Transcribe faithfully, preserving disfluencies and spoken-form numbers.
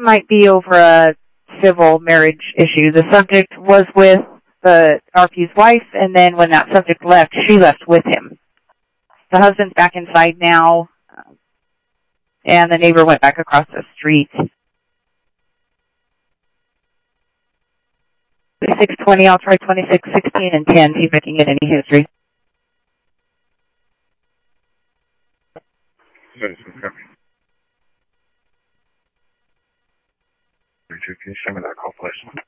might be over a civil marriage issue. The subject was with the R P's wife, and then when that subject left, she left with him. The husband's back inside now, and the neighbor went back across the street. twenty-six twenty, I'll try twenty-six sixteen and ten, see if I can get any history. Can you show me that call, please?